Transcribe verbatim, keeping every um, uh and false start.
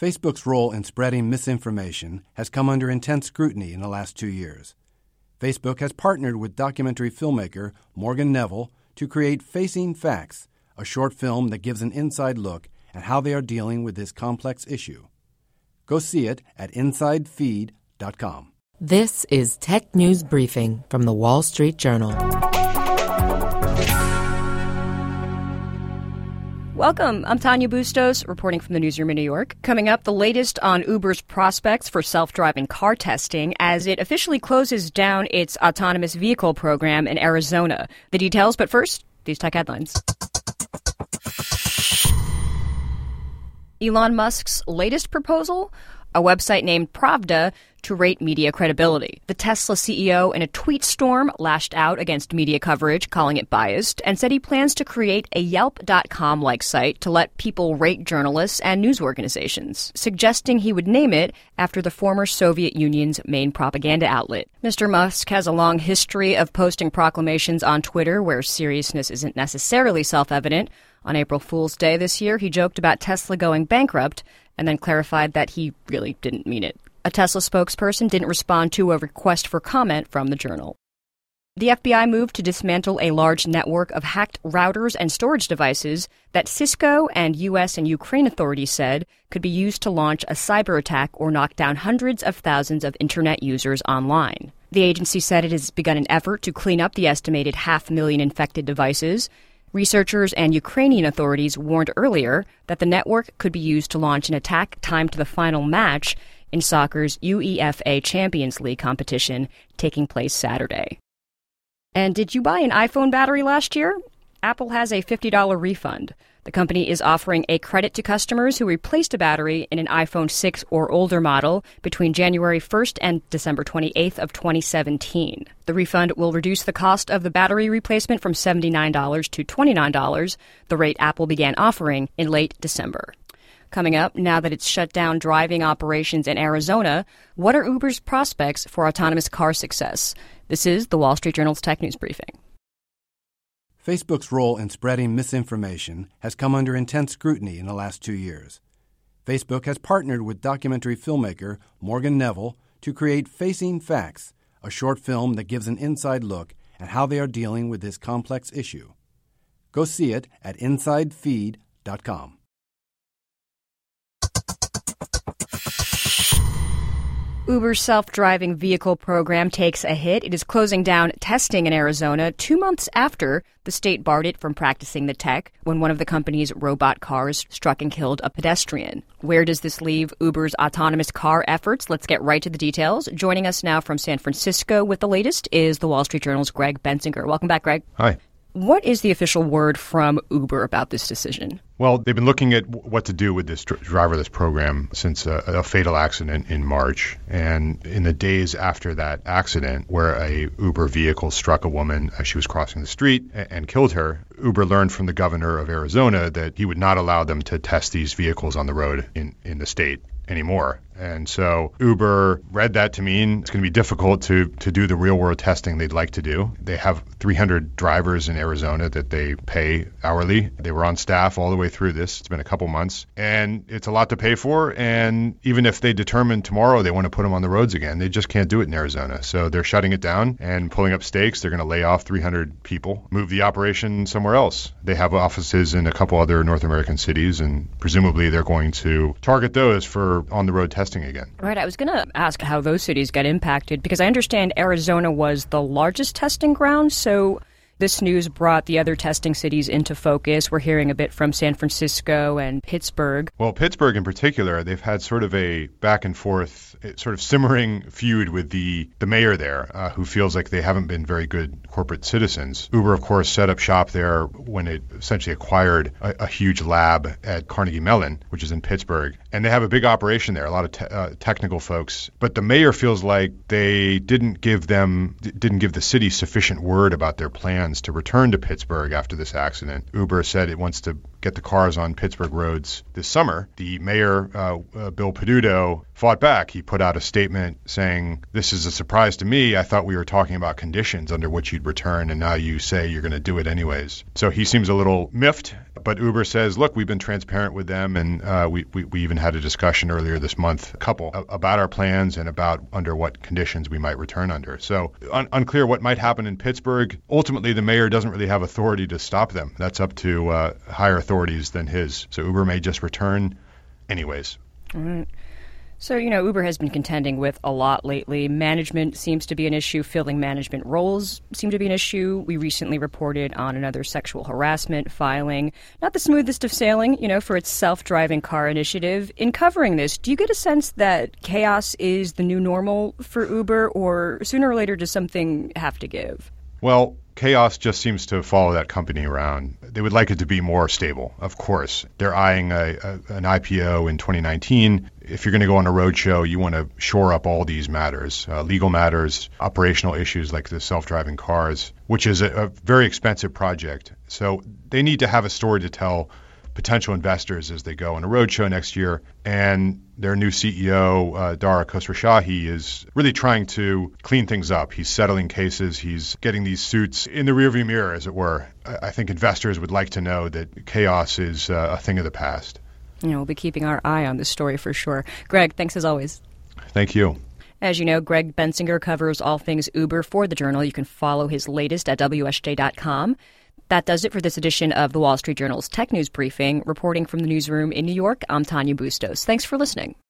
Facebook's role in spreading misinformation has come under intense scrutiny in the last two years. Facebook has partnered with documentary filmmaker Morgan Neville to create Facing Facts, a short film that gives an inside look at how they are dealing with this complex issue. Go see it at inside feed dot com. This is Tech News Briefing from The Wall Street Journal. Welcome. I'm Tanya Bustos, reporting from the newsroom in New York. Coming up, the latest on Uber's prospects for self-driving car testing as it officially closes down its autonomous vehicle program in Arizona. The details, but first, these tech headlines. Elon Musk's latest proposal? A website named Pravda to rate media credibility. The Tesla C E O, in a tweet storm, lashed out against media coverage, calling it biased, and said he plans to create a Yelp dot com-like site to let people rate journalists and news organizations, suggesting he would name it after the former Soviet Union's main propaganda outlet. Mister Musk has a long history of posting proclamations on Twitter where seriousness isn't necessarily self-evident. On April Fool's Day this year, he joked about Tesla going bankrupt and then clarified that he really didn't mean it. A Tesla spokesperson didn't respond to a request for comment from the Journal. The F B I moved to dismantle a large network of hacked routers and storage devices that Cisco and U S and Ukraine authorities said could be used to launch a cyber attack or knock down hundreds of thousands of internet users online. The agency said it has begun an effort to clean up the estimated half million infected devices. Researchers and Ukrainian authorities warned earlier that the network could be used to launch an attack timed to the final match in soccer's UEFA Champions League competition taking place Saturday. And did you buy an iPhone battery last year? Apple has a fifty dollars refund. The company is offering a credit to customers who replaced a battery in an iPhone six or older model between January first and December twenty-eighth of twenty seventeen. The refund will reduce the cost of the battery replacement from seventy-nine dollars to twenty-nine dollars, the rate Apple began offering in late December. Coming up, now that it's shut down driving operations in Arizona, what are Uber's prospects for autonomous car success? This is the Wall Street Journal's Tech News Briefing. Facebook's role in spreading misinformation has come under intense scrutiny in the last two years. Facebook has partnered with documentary filmmaker Morgan Neville to create Facing Facts, a short film that gives an inside look at how they are dealing with this complex issue. Go see it at inside feed dot com. Uber's self-driving vehicle program takes a hit. It is closing down testing in Arizona two months after the state barred it from practicing the tech when one of the company's robot cars struck and killed a pedestrian. Where does this leave Uber's autonomous car efforts? Let's get right to the details. Joining us now from San Francisco with the latest is the Wall Street Journal's Greg Bensinger. Welcome back, Greg. Hi. What is the official word from Uber about this decision? Well, they've been looking at what to do with this dr- driverless program since a, a fatal accident in March. And in the days after that accident, where a Uber vehicle struck a woman as she was crossing the street and, and killed her, Uber learned from the governor of Arizona that he would not allow them to test these vehicles on the road in, in the state anymore. And so Uber read that to mean it's going to be difficult to, to do the real-world testing they'd like to do. They have three hundred drivers in Arizona that they pay hourly. They were on staff all the way through this. It's been a couple months. And it's a lot to pay for. And even if they determine tomorrow they want to put them on the roads again, they just can't do it in Arizona. So they're shutting it down and pulling up stakes. They're going to lay off three hundred people, move the operation somewhere else. They have offices in a couple other North American cities, and presumably they're going to target those for on-the-road testing again. Right. I was going to ask how those cities got impacted, because I understand Arizona was the largest testing ground, so this news brought the other testing cities into focus. We're hearing a bit from San Francisco and Pittsburgh. Well, Pittsburgh in particular, they've had sort of a back and forth, sort of simmering feud with the, the mayor there, uh, who feels like they haven't been very good corporate citizens. Uber, of course, set up shop there when it essentially acquired a, a huge lab at Carnegie Mellon, which is in Pittsburgh. And they have a big operation there, a lot of te- uh, technical folks. But the mayor feels like they didn't give them, didn't give the city sufficient word about their plans to return to Pittsburgh after this accident. Uber said it wants to get the cars on Pittsburgh roads this summer, the mayor, uh, uh, Bill Peduto, fought back. He put out a statement saying, "This is a surprise to me. I thought we were talking about conditions under which you'd return, and now you say you're going to do it anyways." So he seems a little miffed, but Uber says, look, we've been transparent with them, and uh, we, we, we even had a discussion earlier this month, a couple, about our plans and about under what conditions we might return under. So un- unclear what might happen in Pittsburgh. Ultimately, the mayor doesn't really have authority to stop them. That's up to uh, higher authorities than his. So Uber may just return anyways. All right. So, you know, Uber has been contending with a lot lately. Management seems to be an issue. Filling management roles seem to be an issue. We recently reported on another sexual harassment filing. Not the smoothest of sailing, you know, for its self-driving car initiative. In covering this, do you get a sense that chaos is the new normal for Uber, or sooner or later does something have to give? Well, chaos just seems to follow that company around. They would like it to be more stable, of course. They're eyeing a, a, an I P O in twenty nineteen. If you're going to go on a roadshow, you want to shore up all these matters, uh, legal matters, operational issues like the self-driving cars, which is a, a very expensive project. So they need to have a story to tell potential investors as they go on a roadshow next year. And their new C E O, uh, Dara Khosrowshahi, is really trying to clean things up. He's settling cases. He's getting these suits in the rearview mirror, as it were. I, I think investors would like to know that chaos is uh, a thing of the past. You know, we'll be keeping our eye on this story for sure. Greg, thanks as always. Thank you. As you know, Greg Bensinger covers all things Uber for the Journal. You can follow his latest at W S J dot com. That does it for this edition of the Wall Street Journal's Tech News Briefing. Reporting from the newsroom in New York, I'm Tanya Bustos. Thanks for listening.